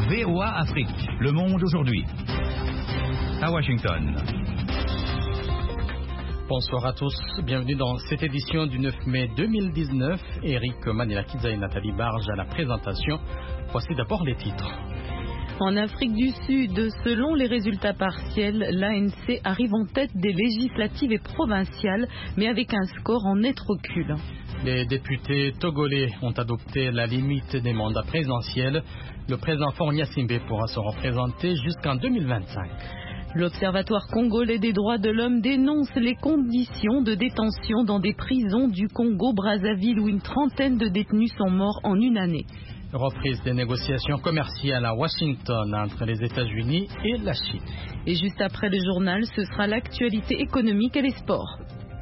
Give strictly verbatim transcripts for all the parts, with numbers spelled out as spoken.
V O A Afrique, Le Monde aujourd'hui. À Washington. Bonsoir à tous, bienvenue dans cette édition du neuf mai deux mille dix-neuf. Eric Manelakiza et Nathalie Barge à la présentation. Voici d'abord les titres. En Afrique du Sud, selon les résultats partiels, l'A N C arrive en tête des législatives et provinciales, mais avec un score en net recul. Les députés togolais ont adopté la limite des mandats présidentiels. Le président Faure Gnassingbé pourra se représenter jusqu'en deux mille vingt-cinq. L'Observatoire congolais des droits de l'homme dénonce les conditions de détention dans des prisons du Congo-Brazzaville où une trentaine de détenus sont morts en une année. Reprise des négociations commerciales à Washington entre les États-Unis et la Chine. Et juste après le journal, ce sera l'actualité économique et les sports.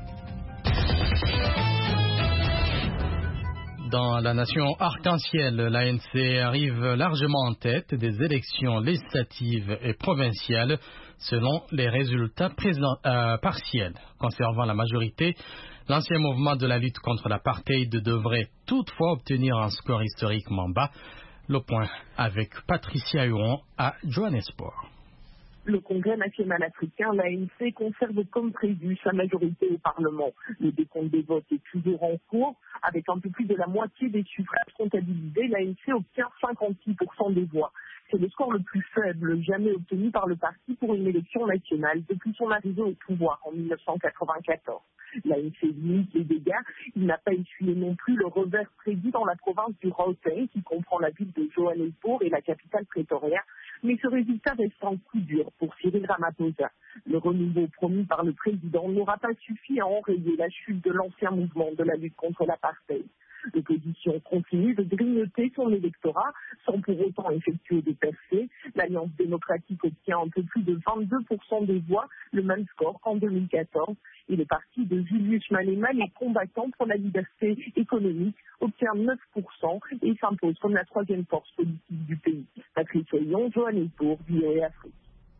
Dans la nation arc-en-ciel, l'A N C arrive largement en tête des élections législatives et provinciales selon les résultats présent, euh, partiels. Conservant la majorité, l'ancien mouvement de la lutte contre l'apartheid devrait toutefois obtenir un score historiquement bas. Le point avec Patricia Huron à Johannesburg. Le Congrès national africain, l'A N C, conserve comme prévu sa majorité au Parlement. Le décompte des votes est toujours en cours. Avec un peu plus de la moitié des suffrages comptabilisés, l'A N C obtient cinquante-six pour cent des voix. C'est le score le plus faible jamais obtenu par le parti pour une élection nationale depuis son arrivée au pouvoir en mille neuf cent quatre-vingt-quatorze. L'A N C limite les dégâts. Il n'a pas essuyé non plus le revers prévu dans la province du Gauteng, qui comprend la ville de Johannesburg et la capitale Pretoria. Mais ce résultat reste un coup dur pour Cyril Ramaphosa. Le renouveau promis par le président n'aura pas suffi à enrayer la chute de l'ancien mouvement de la lutte contre l'apartheid. L'opposition continue de grignoter son électorat sans pour autant effectuer des percées. L'Alliance démocratique obtient un peu plus de vingt-deux pour cent des voix, le même score qu'en deux mille quatorze. Et le parti de Julius Malema, les combattants pour la liberté économique, obtient neuf pour cent et s'impose comme la troisième force politique du pays. Patrice Lyon, Johannesburg, V O A Afrique.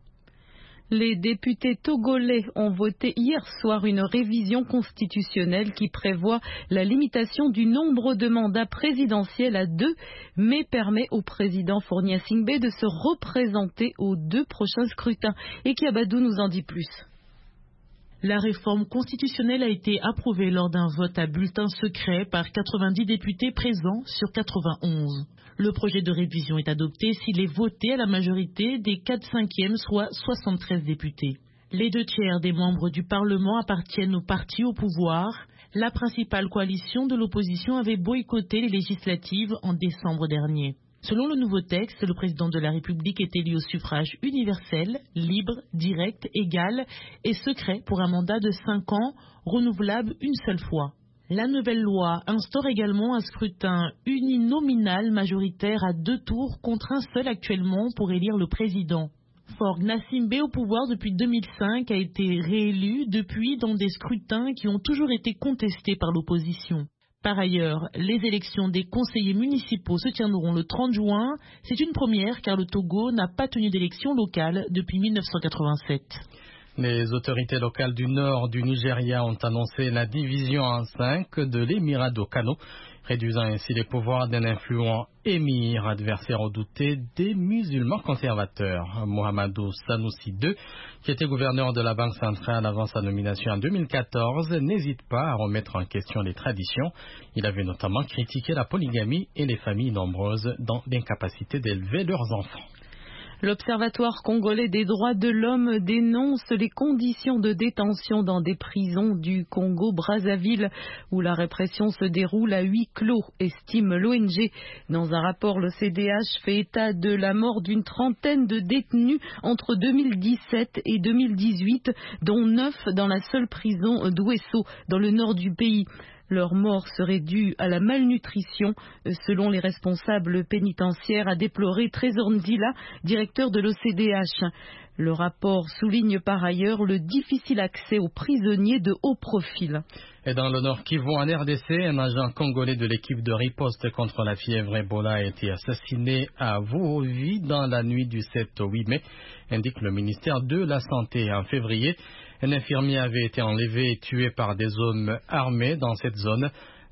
Les députés togolais ont voté hier soir une révision constitutionnelle qui prévoit la limitation du nombre de mandats présidentiels à deux, mais permet au président Faure Gnassingbé de se représenter aux deux prochains scrutins. Et Kiabadou nous en dit plus. La réforme constitutionnelle a été approuvée lors d'un vote à bulletin secret par quatre-vingt-dix députés présents sur quatre-vingt-onze. Le projet de révision est adopté s'il est voté à la majorité des quatre cinquièmes, soit soixante-treize députés. Les deux tiers des membres du Parlement appartiennent au parti au pouvoir. La principale coalition de l'opposition avait boycotté les législatives en décembre dernier. Selon le nouveau texte, le président de la République est élu au suffrage universel, libre, direct, égal et secret pour un mandat de cinq ans, renouvelable une seule fois. La nouvelle loi instaure également un scrutin uninominal majoritaire à deux tours contre un seul actuellement pour élire le président. Faure Gnassingbé, au pouvoir depuis deux mille cinq, a été réélu depuis dans des scrutins qui ont toujours été contestés par l'opposition. Par ailleurs, les élections des conseillers municipaux se tiendront le trente juin. C'est une première car le Togo n'a pas tenu d'élection locale depuis mille neuf cent quatre-vingt-sept. Les autorités locales du nord du Nigeria ont annoncé la division en cinq de l'émirat de Kano, réduisant ainsi les pouvoirs d'un influent émir, adversaire redouté des musulmans conservateurs. Mohamedou Sanusi deux, qui était gouverneur de la Banque centrale avant sa nomination en deux mille quatorze, n'hésite pas à remettre en question les traditions. Il avait notamment critiqué la polygamie et les familles nombreuses dans l'incapacité d'élever leurs enfants. L'Observatoire congolais des droits de l'homme dénonce les conditions de détention dans des prisons du Congo-Brazzaville où la répression se déroule à huis clos, estime l'O N G. Dans un rapport, le C D H fait état de la mort d'une trentaine de détenus entre deux mille dix-sept et deux mille dix-huit, dont neuf dans la seule prison d'Ouesso, dans le nord du pays. Leur mort serait due à la malnutrition, selon les responsables pénitentiaires, a déploré Trésor Ndila, directeur de l'O C D H. Le rapport souligne par ailleurs le difficile accès aux prisonniers de haut profil. Et dans le Nord Kivu, en R D C, un agent congolais de l'équipe de riposte contre la fièvre Ebola a été assassiné à Vuovi dans la nuit du sept au huit mai, indique le ministère de la Santé. En février, un infirmier avait été enlevé et tué par des hommes armés dans cette zone.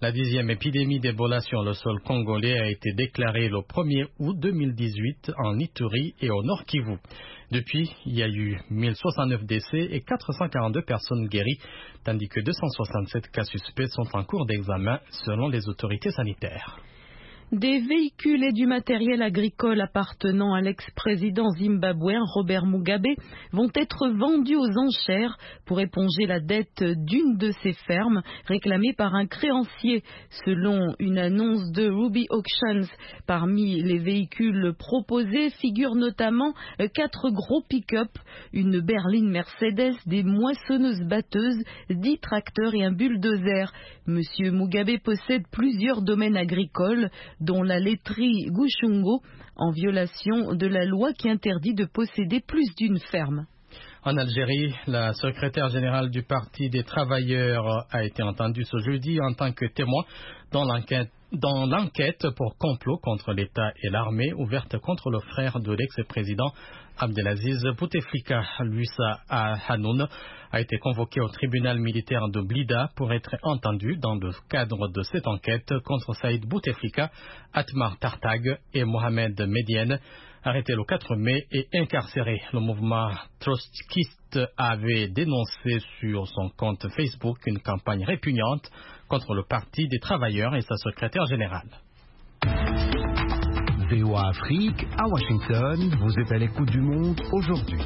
La dixième épidémie d'Ebola sur le sol congolais a été déclarée le premier août deux mille dix-huit en Ituri et au Nord Kivu. Depuis, il y a eu mille soixante-neuf décès et quatre cent quarante-deux personnes guéries, tandis que deux cent soixante-sept cas suspects sont en cours d'examen selon les autorités sanitaires. Des véhicules et du matériel agricole appartenant à l'ex-président zimbabwéen Robert Mugabe vont être vendus aux enchères pour éponger la dette d'une de ses fermes réclamée par un créancier, selon une annonce de Ruby Auctions. Parmi les véhicules proposés figurent notamment quatre gros pick-up, une berline Mercedes, des moissonneuses-batteuses, dix tracteurs et un bulldozer. Monsieur Mugabe possède plusieurs domaines agricoles, dont la laiterie Gushungo, en violation de la loi qui interdit de posséder plus d'une ferme. En Algérie, la secrétaire générale du Parti des travailleurs a été entendue ce jeudi en tant que témoin dans l'enquête dans l'enquête pour complot contre l'État et l'armée ouverte contre le frère de l'ex-président Abdelaziz Bouteflika. Luisa Hanoun a été convoqué au tribunal militaire de Blida pour être entendu dans le cadre de cette enquête contre Saïd Bouteflika, Atmar Tartag et Mohamed Medienne, arrêté le quatre mai et incarcéré. Le mouvement trotskiste avait dénoncé sur son compte Facebook une campagne répugnante contre le Parti des travailleurs et sa secrétaire générale. V O A Afrique, à Washington, vous êtes à l'écoute du monde aujourd'hui.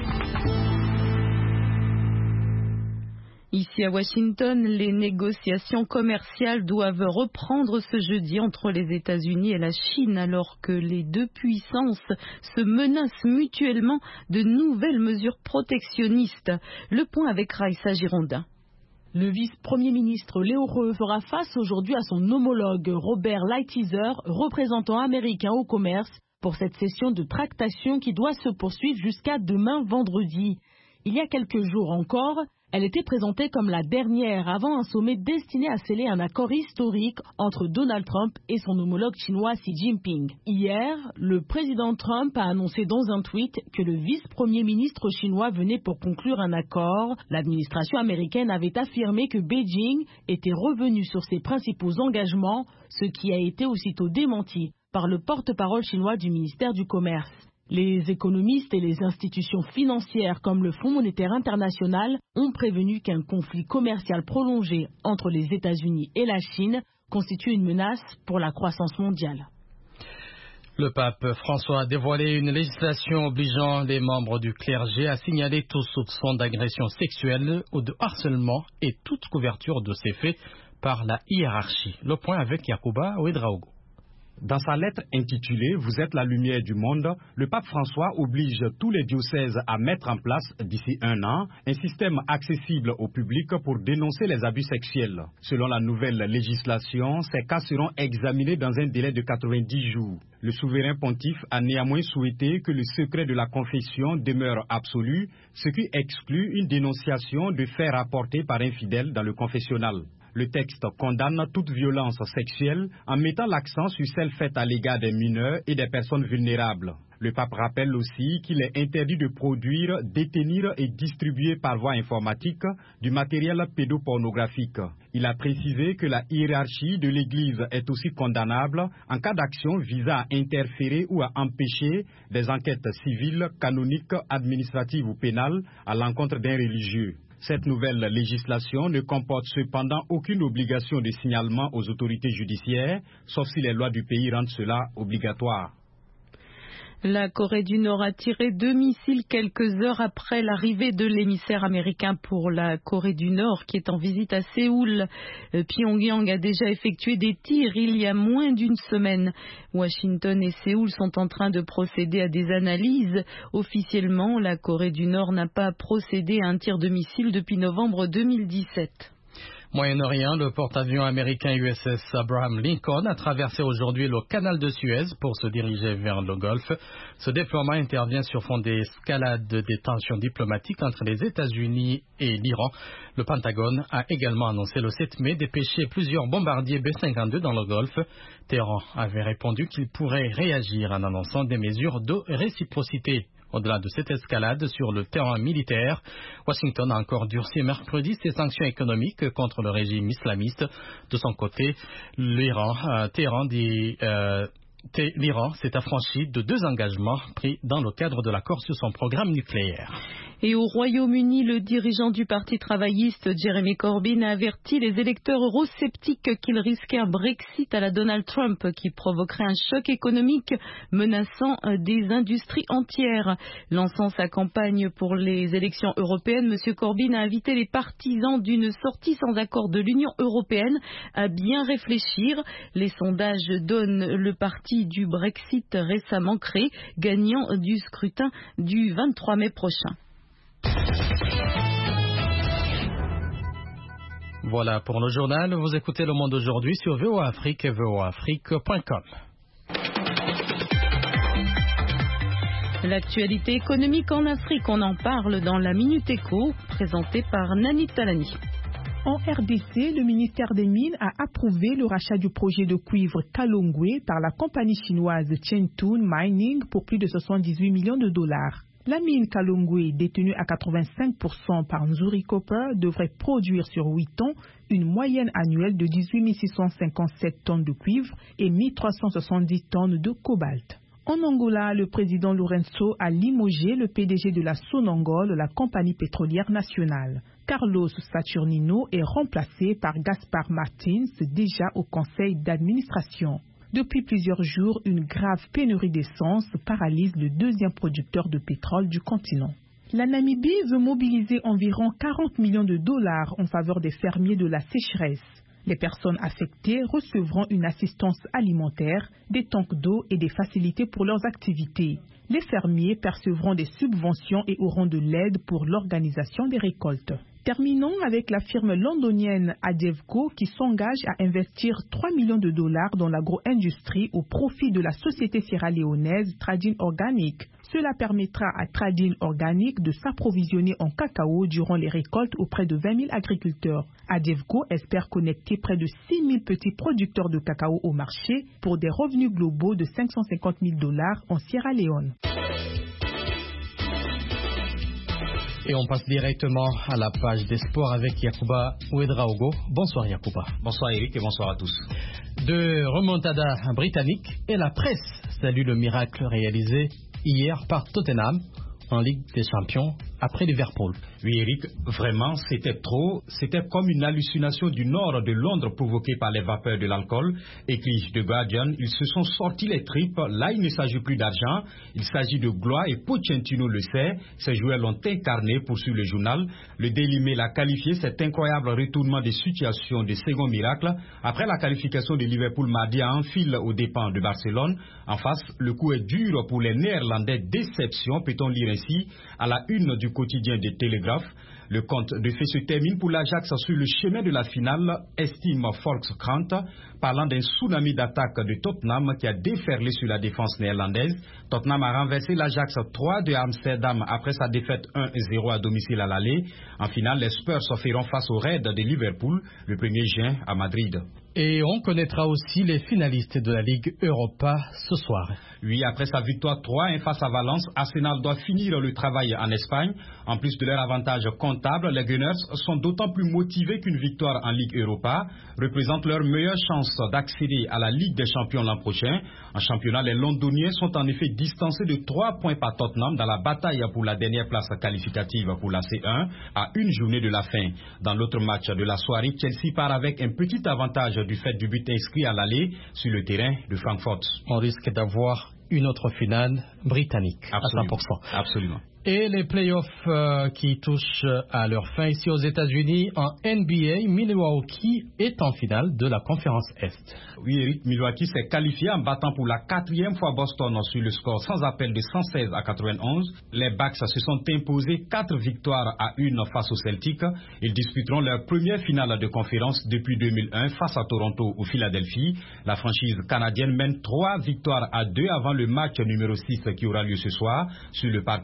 Ici à Washington, les négociations commerciales doivent reprendre ce jeudi entre les États-Unis et la Chine, alors que les deux puissances se menacent mutuellement de nouvelles mesures protectionnistes. Le point avec Raïssa Girondin. Le vice-premier ministre Léo Reux fera face aujourd'hui à son homologue Robert Lighthizer, représentant américain au commerce, pour cette session de tractation qui doit se poursuivre jusqu'à demain vendredi. Il y a quelques jours encore, elle était présentée comme la dernière avant un sommet destiné à sceller un accord historique entre Donald Trump et son homologue chinois Xi Jinping. Hier, le président Trump a annoncé dans un tweet que le vice-premier ministre chinois venait pour conclure un accord. L'administration américaine avait affirmé que Beijing était revenu sur ses principaux engagements, ce qui a été aussitôt démenti par le porte-parole chinois du ministère du Commerce. Les économistes et les institutions financières comme le Fonds monétaire international ont prévenu qu'un conflit commercial prolongé entre les États-Unis et la Chine constitue une menace pour la croissance mondiale. Le pape François a dévoilé une législation obligeant les membres du clergé à signaler tout soupçon d'agression sexuelle ou de harcèlement et toute couverture de ces faits par la hiérarchie. Le point avec Yacouba Ouedraogo. Dans sa lettre intitulée « Vous êtes la lumière du monde », le pape François oblige tous les diocèses à mettre en place, d'ici un an, un système accessible au public pour dénoncer les abus sexuels. Selon la nouvelle législation, ces cas seront examinés dans un délai de quatre-vingt-dix jours. Le souverain pontife a néanmoins souhaité que le secret de la confession demeure absolu, ce qui exclut une dénonciation de faits rapportés par un fidèle dans le confessionnal. Le texte condamne toute violence sexuelle en mettant l'accent sur celle faite à l'égard des mineurs et des personnes vulnérables. Le pape rappelle aussi qu'il est interdit de produire, détenir et distribuer par voie informatique du matériel pédopornographique. Il a précisé que la hiérarchie de l'Église est aussi condamnable en cas d'action visant à interférer ou à empêcher des enquêtes civiles, canoniques, administratives ou pénales à l'encontre d'un religieux. Cette nouvelle législation ne comporte cependant aucune obligation de signalement aux autorités judiciaires, sauf si les lois du pays rendent cela obligatoire. La Corée du Nord a tiré deux missiles quelques heures après l'arrivée de l'émissaire américain pour la Corée du Nord qui est en visite à Séoul. Pyongyang a déjà effectué des tirs il y a moins d'une semaine. Washington et Séoul sont en train de procéder à des analyses. Officiellement, la Corée du Nord n'a pas procédé à un tir de missile depuis novembre deux mille dix-sept. Moyen-Orient, le porte-avions américain U S S Abraham Lincoln a traversé aujourd'hui le canal de Suez pour se diriger vers le Golfe. Ce déploiement intervient sur fond d'escalade des tensions diplomatiques entre les États-Unis et l'Iran. Le Pentagone a également annoncé le sept mai dépêcher plusieurs bombardiers B cinquante-deux dans le Golfe. Téhéran avait répondu qu'il pourrait réagir en annonçant des mesures de réciprocité Au-delà de cette escalade sur le terrain militaire, Washington a encore durci mercredi ses sanctions économiques contre le régime islamiste. De son côté, l'Iran, euh, Téhéran dit... Euh, L'Iran s'est affranchi de deux engagements pris dans le cadre de l'accord sur son programme nucléaire. Et au Royaume-Uni, le dirigeant du Parti travailliste, Jeremy Corbyn, a averti les électeurs eurosceptiques qu'il risquait un Brexit à la Donald Trump qui provoquerait un choc économique menaçant des industries entières. Lançant sa campagne pour les élections européennes, M. Corbyn a invité les partisans d'une sortie sans accord de l'Union européenne à bien réfléchir. Les sondages donnent le parti du Brexit récemment créé gagnant du scrutin du vingt-trois mai prochain. Voilà pour le journal. Vous écoutez Le Monde aujourd'hui sur V O A Afrique et V O A Afrique point com. L'actualité économique en Afrique, on en parle dans la Minute Éco, présentée par Nani Talani. En R D C, le ministère des Mines a approuvé le rachat du projet de cuivre Kalongwe par la compagnie chinoise Chengtun Mining pour plus de soixante-dix-huit millions de dollars. La mine Kalongwe, détenue à quatre-vingt-cinq pour cent par Nzuri Copper, devrait produire sur huit ans une moyenne annuelle de dix-huit mille six cent cinquante-sept tonnes de cuivre et mille trois cent soixante-dix tonnes de cobalt. En Angola, le président Lourenço a limogé le P D G de la Sonangol, la compagnie pétrolière nationale. Carlos Saturnino est remplacé par Gaspar Martins, déjà au conseil d'administration. Depuis plusieurs jours, une grave pénurie d'essence paralyse le deuxième producteur de pétrole du continent. La Namibie veut mobiliser environ quarante millions de dollars en faveur des fermiers de la sécheresse. Les personnes affectées recevront une assistance alimentaire, des tanks d'eau et des facilités pour leurs activités. Les fermiers percevront des subventions et auront de l'aide pour l'organisation des récoltes. Terminons avec la firme londonienne Adevco qui s'engage à investir trois millions de dollars dans l'agro-industrie au profit de la société sierra-léonaise Tradin Organic. Cela permettra à Tradin Organic de s'approvisionner en cacao durant les récoltes auprès de vingt mille agriculteurs. Adevco espère connecter près de six mille petits producteurs de cacao au marché pour des revenus globaux de cinq cent cinquante mille dollars en Sierra Leone. Et on passe directement à la page des sports avec Yacouba Ouedraogo. Bonsoir Yacouba. Bonsoir Eric et bonsoir à tous. De remontada britannique et la presse salue le miracle réalisé hier par Tottenham en Ligue des Champions après Liverpool. Oui Eric, vraiment c'était trop, c'était comme une hallucination du nord de Londres provoquée par les vapeurs de l'alcool. Écrit The Guardian, ils se sont sortis les tripes, là il ne s'agit plus d'argent, il s'agit de gloire et Pochettino le sait, ces joueurs l'ont incarné, poursuit le journal. Le Daily Mail a qualifié cet incroyable retournement des situations de second miracle après la qualification de Liverpool mardi à Anfield aux dépens de Barcelone. En face, le coup est dur pour les Néerlandais, déception peut-on lire ainsi à la une du quotidien des Télégraphes. Le conte de fait se termine pour l'Ajax sur le chemin de la finale, estime Volkskrant, parlant d'un tsunami d'attaque de Tottenham qui a déferlé sur la défense néerlandaise. Tottenham a renversé l'Ajax trois de Amsterdam après sa défaite un zéro à domicile à l'aller. En finale, les Spurs feront face au Red de Liverpool le premier juin à Madrid. Et on connaîtra aussi les finalistes de la Ligue Europa ce soir. Oui, après sa victoire trois un face à Valence, Arsenal doit finir le travail en Espagne. En plus de leur avantage comptable, les Gunners sont d'autant plus motivés qu'une victoire en Ligue Europa représente leur meilleure chance d'accéder à la Ligue des Champions l'an prochain. En championnat, les Londoniens sont en effet distancés de trois points par Tottenham dans la bataille pour la dernière place qualificative pour la C un à une journée de la fin. Dans l'autre match de la soirée, Chelsea part avec un petit avantage du fait du but inscrit à l'aller sur le terrain de Francfort. On risque d'avoir une autre finale britannique. Absolument. À cent pour cent. Absolument. Et les playoffs euh, qui touchent à leur fin ici aux États-Unis en N B A, Milwaukee est en finale de la conférence Est. Oui, Eric, Milwaukee s'est qualifié en battant pour la quatrième fois Boston sur le score sans appel de cent seize à quatre-vingt-onze. Les Bucks se sont imposés quatre victoires à une face aux Celtics. Ils disputeront leur première finale de conférence depuis deux mille un face à Toronto ou Philadelphie. La franchise canadienne mène trois victoires à deux avant le match numéro six qui aura lieu ce soir sur le parquet des Sixers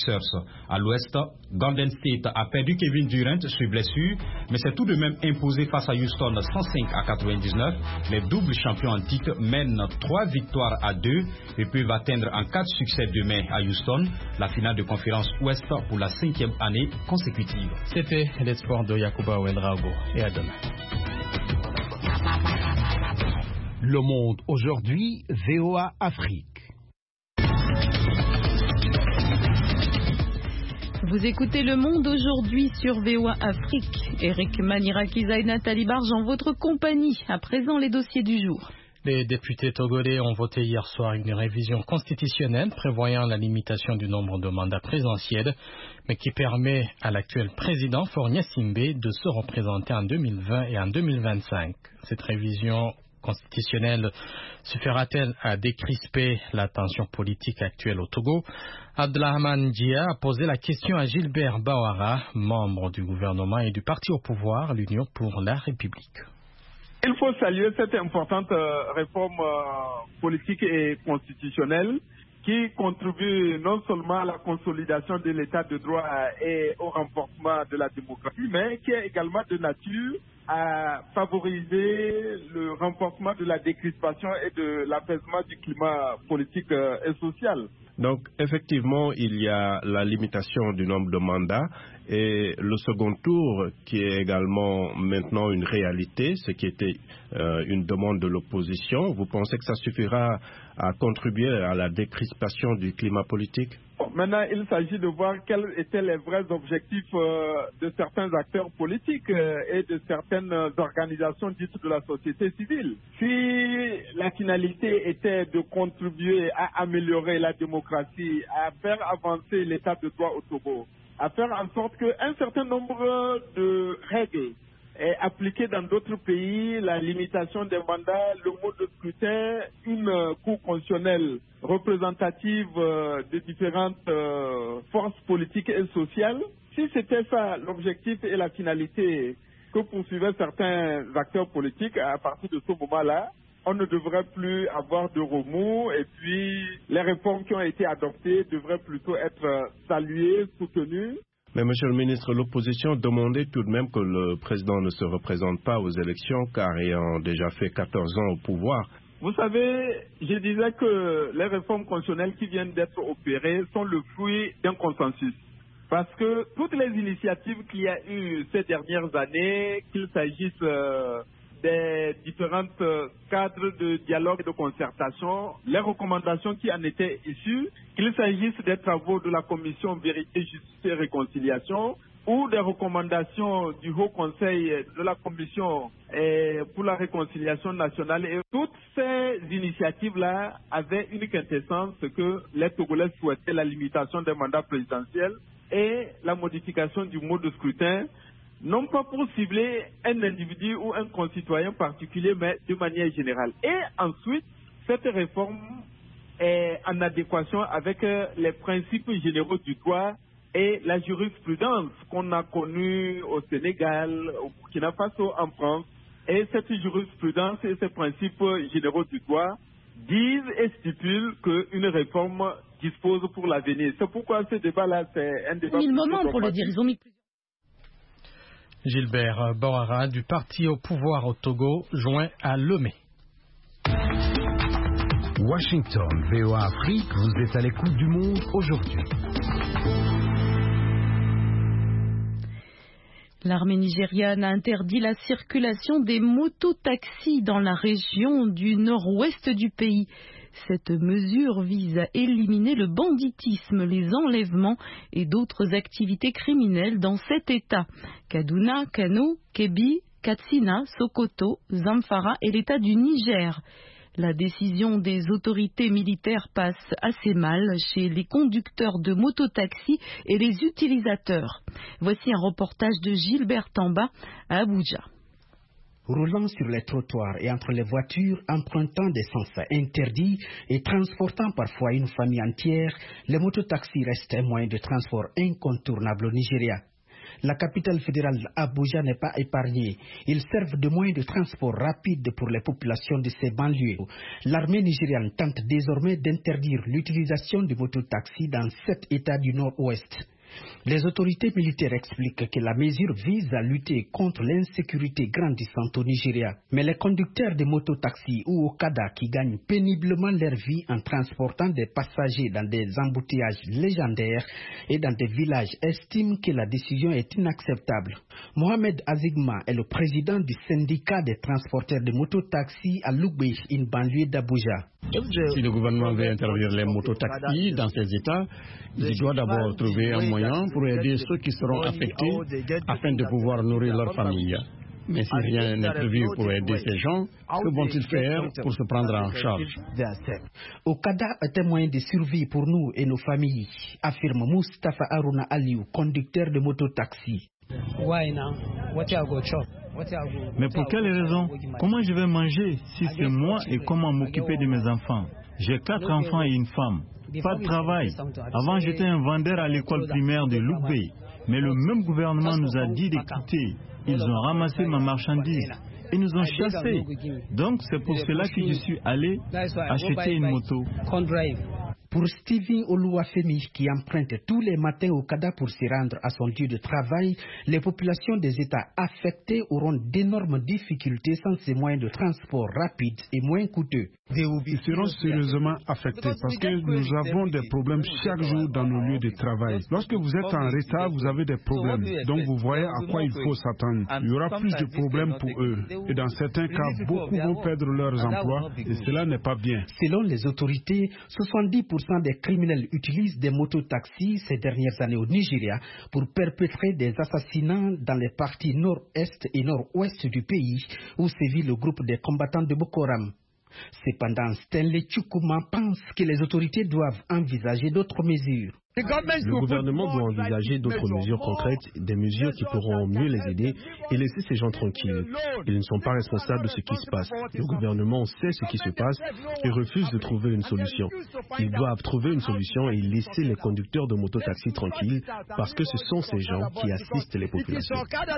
Sixers. À l'ouest, Golden State a perdu Kevin Durant sur blessure, mais s'est tout de même imposé face à Houston cent cinq à quatre-vingt-dix-neuf. Les doubles champions en titre mènent trois victoires à deux et peuvent atteindre en cas de succès demain à Houston la finale de conférence ouest pour la cinquième année consécutive. C'était les sports de Yacouba Ouedraogo et à demain. Le Monde aujourd'hui, V O A Afrique. Vous écoutez Le Monde aujourd'hui sur V O A Afrique. Eric Manirakiza et Nathalie Barge en votre compagnie. À présent, les dossiers du jour. Les députés togolais ont voté hier soir une révision constitutionnelle prévoyant la limitation du nombre de mandats présidentiels, mais qui permet à l'actuel président Faure Gnassingbé de se représenter en deux mille vingt et en deux mille vingt-cinq. Cette révision constitutionnelle suffira-t-elle à décrisper la tension politique actuelle au Togo? Abdelrahman Dia a posé la question à Gilbert Bawara, membre du gouvernement et du parti au pouvoir, l'Union pour la République. Il faut saluer cette importante euh, réforme euh, politique et constitutionnelle qui contribue non seulement à la consolidation de l'état de droit et au renforcement de la démocratie, mais qui est également de nature à favoriser le renforcement de la décrispation et de l'apaisement du climat politique euh, et social. Donc, effectivement, il y a la limitation du nombre de mandats et le second tour qui est également maintenant une réalité, ce qui était euh, une demande de l'opposition. Vous pensez que ça suffira à contribuer à la décrispation du climat politique? Maintenant, il s'agit de voir quels étaient les vrais objectifs euh, de certains acteurs politiques euh, et de certaines organisations dites de la société civile. Si la finalité était de contribuer à améliorer la démocratie, à faire avancer l'état de droit au Togo, à faire en sorte qu'un certain nombre de règles est appliqué dans d'autres pays, la limitation des mandats, le mode de scrutin, une cour constitutionnelle représentative de différentes forces politiques et sociales. Si c'était ça l'objectif et la finalité que poursuivaient certains acteurs politiques, à partir de ce moment-là, on ne devrait plus avoir de remous et puis les réformes qui ont été adoptées devraient plutôt être saluées, soutenues. Mais monsieur le ministre, l'opposition demandait tout de même que le président ne se représente pas aux élections car ayant déjà fait quatorze ans au pouvoir. Vous savez, je disais que les réformes constitutionnelles qui viennent d'être opérées sont le fruit d'un consensus. Parce que toutes les initiatives qu'il y a eu ces dernières années, qu'il s'agisse euh, des différents euh, cadres de dialogue et de concertation, les recommandations qui en étaient issues, qu'il s'agisse des travaux de la commission Vérité, Justice et Réconciliation ou des recommandations du Haut Conseil de la commission eh, pour la réconciliation nationale. Et toutes ces initiatives-là avaient une quintessence que les Togolais souhaitaient la limitation des mandats présidentiels et la modification du mode de scrutin, non pas pour cibler un individu ou un concitoyen particulier, mais de manière générale. Et ensuite, cette réforme est en adéquation avec les principes généraux du droit et la jurisprudence qu'on a connue au Sénégal, au Burkina Faso, en France. Et cette jurisprudence et ces principes généraux du droit disent et stipulent qu'une réforme dispose pour l'avenir. C'est pourquoi ce débat-là, c'est un débat... Mille moments pour le dire, ils ont mis... Gilbert Bawara du parti au pouvoir au Togo, joint à Lomé. Washington, V O A Afrique, vous êtes à l'écoute du monde aujourd'hui. L'armée nigériane a interdit la circulation des mototaxis dans la région du nord-ouest du pays. Cette mesure vise à éliminer le banditisme, les enlèvements et d'autres activités criminelles dans cet État. Kaduna, Kano, Kebbi, Katsina, Sokoto, Zamfara et l'État du Niger. La décision des autorités militaires passe assez mal chez les conducteurs de mototaxis et les utilisateurs. Voici un reportage de Gilbert Tamba à Abuja. Roulant sur les trottoirs et entre les voitures, empruntant des sens interdits et transportant parfois une famille entière, les mototaxis restent un moyen de transport incontournable au Nigeria. La capitale fédérale Abuja n'est pas épargnée. Ils servent de moyen de transport rapide pour les populations de ces banlieues. L'armée nigériane tente désormais d'interdire l'utilisation de mototaxis dans sept États du Nord-Ouest. Les autorités militaires expliquent que la mesure vise à lutter contre l'insécurité grandissante au Nigeria. Mais les conducteurs de mototaxis ou Okada qui gagnent péniblement leur vie en transportant des passagers dans des embouteillages légendaires et dans des villages estiment que la décision est inacceptable. Mohamed Azigma est le président du syndicat des transporteurs de mototaxis à Lugbe, une banlieue d'Abuja. Si le gouvernement veut interdire les mototaxis dans ces États, il doit d'abord trouver un moyen pour aider ceux qui seront affectés afin de pouvoir nourrir leur famille. Mais si rien n'est prévu pour aider ces gens, que vont-ils faire pour se prendre en charge? Okada est un moyen de survie pour nous et nos familles, affirme Mustafa Aruna Aliou, conducteur de mototaxi. Mais pour quelle raison? Comment je vais manger si c'est moi et comment m'occuper de mes enfants? J'ai quatre enfants et une femme. Pas de travail. Avant, j'étais un vendeur à l'école primaire de Lugbe. Mais le même gouvernement nous a dit de quitter. Ils ont ramassé ma marchandise et nous ont chassés. Donc, c'est pour cela que je suis allé acheter une moto. Pour Stevie Oluwafemi, qui emprunte tous les matins au Okada pour se rendre à son lieu de travail, les populations des États affectés auront d'énormes difficultés sans ces moyens de transport rapides et moins coûteux. Ils seront sérieusement affectés parce que nous avons des problèmes chaque jour dans nos lieux de travail. Lorsque vous êtes en retard, vous avez des problèmes. Donc vous voyez à quoi il faut s'attendre. Il y aura plus de problèmes pour eux. Et dans certains cas, beaucoup vont perdre leurs emplois et cela n'est pas bien. Selon les autorités, soixante-dix pour cent des criminels utilisent des mototaxis ces dernières années au Nigeria pour perpétrer des assassinats dans les parties nord-est et nord-ouest du pays où sévit le groupe des combattants de Boko Haram. Cependant, Stanley Chukuma pense que les autorités doivent envisager d'autres mesures. Le gouvernement doit envisager d'autres mesures concrètes, des mesures qui pourront mieux les aider et laisser ces gens tranquilles. Ils ne sont pas responsables de ce qui se passe. Le gouvernement sait ce qui se passe et refuse de trouver une solution. Ils doivent trouver une solution et laisser les conducteurs de mototaxis tranquilles parce que ce sont ces gens qui assistent les populations.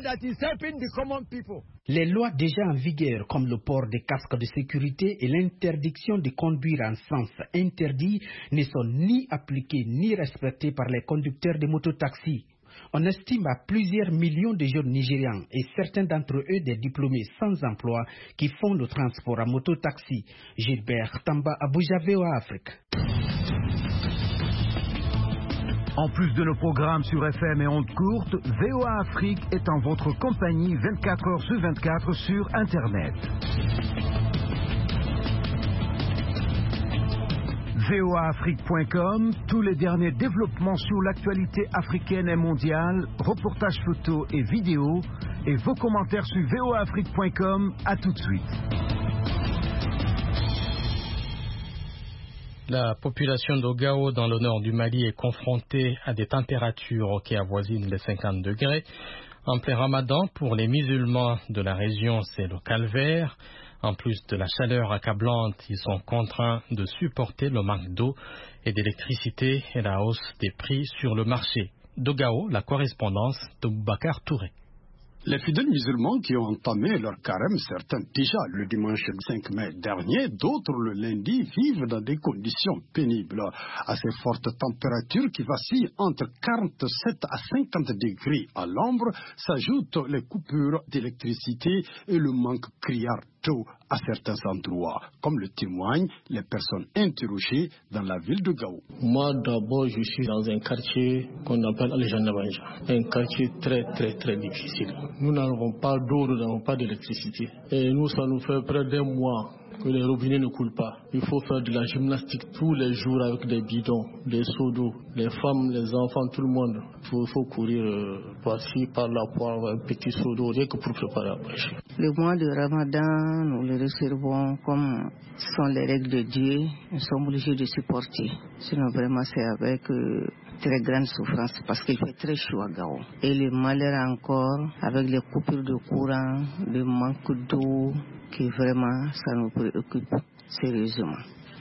Les lois déjà en vigueur comme le port des casques de sécurité et l'interdiction de conduire en sens interdit ne sont ni appliquées ni respectées par les conducteurs de mototaxis. On estime à plusieurs millions de jeunes Nigérians et certains d'entre eux des diplômés sans emploi qui font le transport à mototaxi. Gilbert Tamba, Abuja, V O A Afrique. En plus de nos programmes sur F M et ondes courtes, V O A Afrique est en votre compagnie vingt-quatre heures sur vingt-quatre sur Internet. V O A Afrique point com, tous les derniers développements sur l'actualité africaine et mondiale, reportages photos et vidéos, et vos commentaires sur V O A Afrique point com. À tout de suite. La population de Gao dans le nord du Mali est confrontée à des températures qui avoisinent les cinquante degrés. En plein ramadan, pour les musulmans de la région, c'est le calvaire. En plus de la chaleur accablante, ils sont contraints de supporter le manque d'eau et d'électricité et la hausse des prix sur le marché. De Gao, la correspondance de Boubacar Touré. Les fidèles musulmans qui ont entamé leur carême, certains déjà le dimanche cinq mai dernier, d'autres le lundi, vivent dans des conditions pénibles. À ces fortes températures qui vacillent entre quarante-sept à cinquante degrés à l'ombre, s'ajoutent les coupures d'électricité et le manque criard d'eau à certains endroits, comme le témoignent les personnes interrogées dans la ville de Gao. Moi, d'abord, je suis dans un quartier qu'on appelle Al-Jannabanja, un quartier très, très, très difficile. Nous n'avons pas d'eau, nous n'avons pas d'électricité. Et nous, ça nous fait près d'un mois que les robinets ne coulent pas. Il faut faire de la gymnastique tous les jours avec des bidons, des seaux d'eau. Les femmes, les enfants, tout le monde. Il faut, faut courir euh, par-ci, par-là pour avoir un petit seau d'eau, rien que pour préparer à pêcher. Le mois de Ramadan, nous le recevons comme ce sont les règles de Dieu. Nous sommes obligés de supporter. Sinon, vraiment, c'est avec euh, très grande souffrance parce qu'il fait très chaud à Gao. Et le malheur encore, avec les coupures de courant, le manque d'eau, qui vraiment, ça nous préoccupe sérieusement.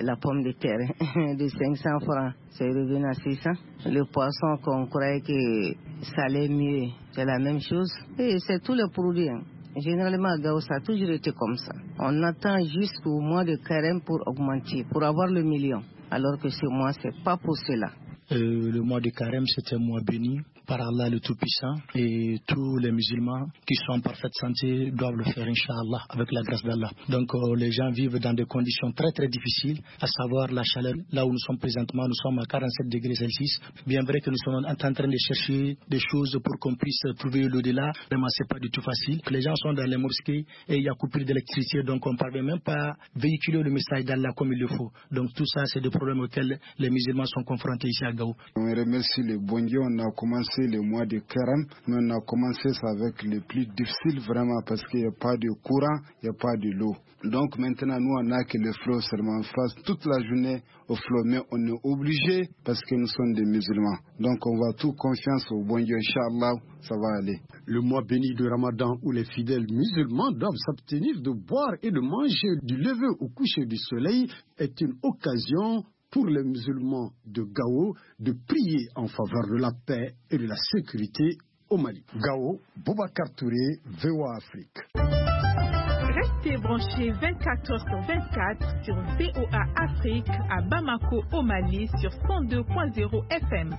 La pomme de terre de cinq cents francs, c'est revenu à six cents. Le poisson qu'on croyait que ça allait mieux, c'est la même chose. Et c'est tous les produits. Généralement, à Gao, ça a toujours été comme ça. On attend jusqu'au mois de carême pour augmenter, pour avoir le million. Alors que ce mois, c'est pas pour cela. Euh, le mois de carême, c'est un mois béni par Allah le Tout-Puissant, et tous les musulmans qui sont en parfaite santé doivent le faire, Inch'Allah, avec la grâce d'Allah. Donc euh, les gens vivent dans des conditions très très difficiles, à savoir la chaleur. Là où nous sommes présentement, nous sommes à quarante-sept degrés Celsius. Bien vrai que nous sommes en train de chercher des choses pour qu'on puisse trouver l'au-delà. Vraiment, c'est pas du tout facile. Les gens sont dans les mosquées et il y a coupure d'électricité, donc on ne parvient même pas à véhiculer le message d'Allah comme il le faut. Donc tout ça, c'est des problèmes auxquels les musulmans sont confrontés ici à Gao. On remercie le bon Dieu, on a commencé le mois de carême, mais on a commencé ça avec les plus difficiles vraiment parce qu'il n'y a pas de courant, il n'y a pas de l'eau. Donc maintenant nous on n'a que le flot seulement en face toute la journée au flot, mais on est obligé parce que nous sommes des musulmans. Donc on va tout confiance au bon Dieu, Inch'Allah, ça va aller. Le mois béni de Ramadan où les fidèles musulmans doivent s'abstenir de boire et de manger du lever au coucher du soleil est une occasion pour les musulmans de Gao de prier en faveur de la paix et de la sécurité au Mali. Gao, Boubacar Touré, V O A Afrique. Restez branchés vingt-quatre heures sur vingt-quatre sur V O A Afrique à Bamako au Mali sur cent deux point zéro F M.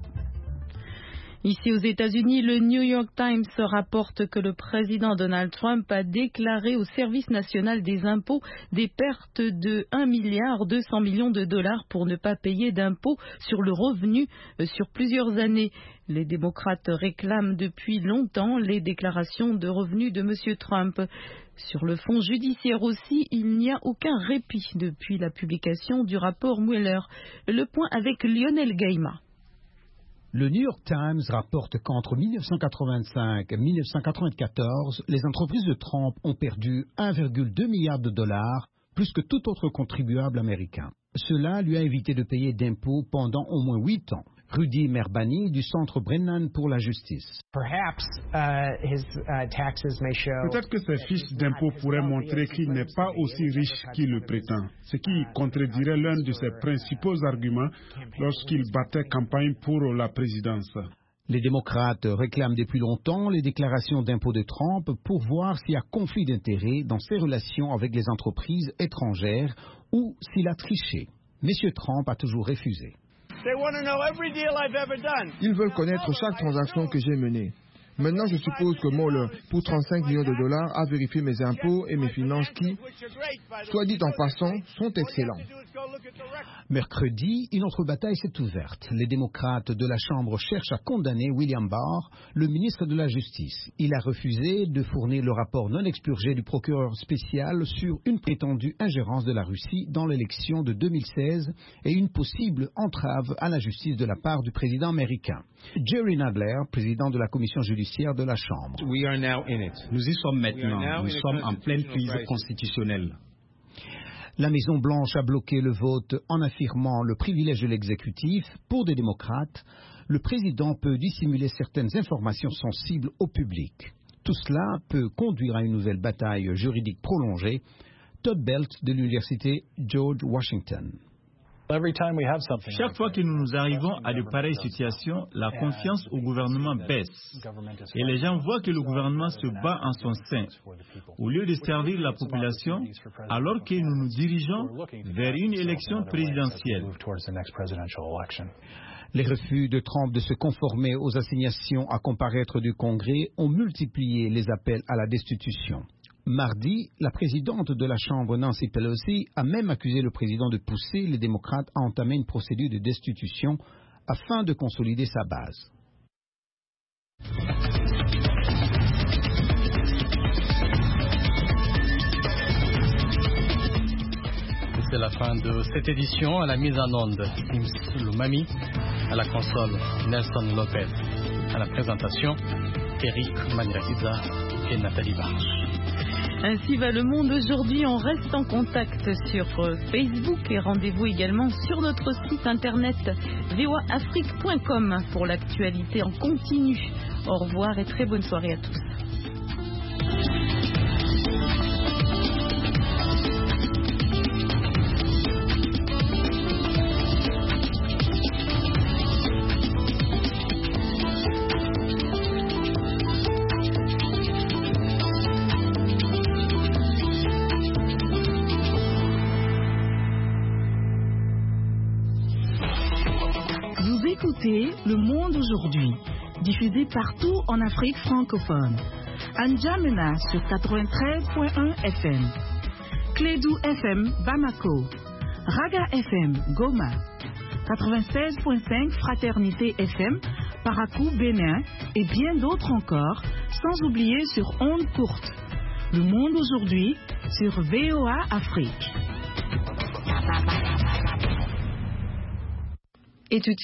Ici aux États-Unis, le New York Times rapporte que le président Donald Trump a déclaré au Service national des impôts des pertes de un milliard deux cents millions de dollars pour ne pas payer d'impôts sur le revenu sur plusieurs années. Les démocrates réclament depuis longtemps les déclarations de revenus de M. Trump. Sur le fond judiciaire aussi, il n'y a aucun répit depuis la publication du rapport Mueller. Le point avec Lionel Gaima. Le New York Times rapporte qu'entre mille neuf cent quatre-vingt-cinq et mille neuf cent quatre-vingt-quatorze, les entreprises de Trump ont perdu un virgule deux milliard de dollars, plus que tout autre contribuable américain. Cela lui a évité de payer d'impôts pendant au moins huit ans. Rudy Merbani du Centre Brennan pour la justice. Peut-être que ses fiches d'impôts pourraient montrer qu'il n'est pas aussi riche qu'il le prétend, ce qui contredirait l'un de ses principaux arguments lorsqu'il battait campagne pour la présidence. Les démocrates réclament depuis longtemps les déclarations d'impôts de Trump pour voir s'il y a conflit d'intérêts dans ses relations avec les entreprises étrangères ou s'il a triché. Monsieur Trump a toujours refusé. Ils veulent connaître chaque transaction que j'ai menée. Maintenant, je suppose que Mueller, pour trente-cinq millions de dollars, a vérifié mes impôts et mes finances qui, soit dit en passant, sont excellents. Mercredi, une autre bataille s'est ouverte. Les démocrates de la Chambre cherchent à condamner William Barr, le ministre de la Justice. Il a refusé de fournir le rapport non expurgé du procureur spécial sur une prétendue ingérence de la Russie dans l'élection de deux mille seize et une possible entrave à la justice de la part du président américain. Jerry Nadler, président de la commission judiciaire de la Chambre. Nous y sommes maintenant. Nous sommes en pleine crise constitutionnelle. La Maison-Blanche a bloqué le vote en affirmant le privilège de l'exécutif. Pour des démocrates, le président peut dissimuler certaines informations sensibles au public. Tout cela peut conduire à une nouvelle bataille juridique prolongée. Todd Belt de l'université George Washington. Chaque fois que nous nous arrivons à de pareilles situations, la confiance au gouvernement baisse. Et les gens voient que le gouvernement se bat en son sein. Au lieu de servir la population, alors que nous nous dirigeons vers une élection présidentielle. Les refus de Trump de se conformer aux assignations à comparaître du Congrès ont multiplié les appels à la destitution. Mardi, la présidente de la Chambre, Nancy Pelosi, a même accusé le président de pousser les démocrates à entamer une procédure de destitution afin de consolider sa base. C'est la fin de cette édition. À la mise en onde, Sims Lumami, à la console, Nelson Lopez, à la présentation, Eric Maniakiza et Nathalie Barge. Ainsi va le monde aujourd'hui. On reste en contact sur Facebook et rendez-vous également sur notre site internet v o a afrique point com pour l'actualité en continu. Au revoir et très bonne soirée à tous. Écoutez Le Monde aujourd'hui, diffusé partout en Afrique francophone. À N'Djamena sur quatre-vingt-treize point un F M. Clédou F M Bamako. Raga F M Goma. quatre-vingt-seize point cinq Fraternité F M Parakou Bénin et bien d'autres encore, sans oublier sur ondes courtes. Le Monde aujourd'hui sur V O A Afrique. Et tout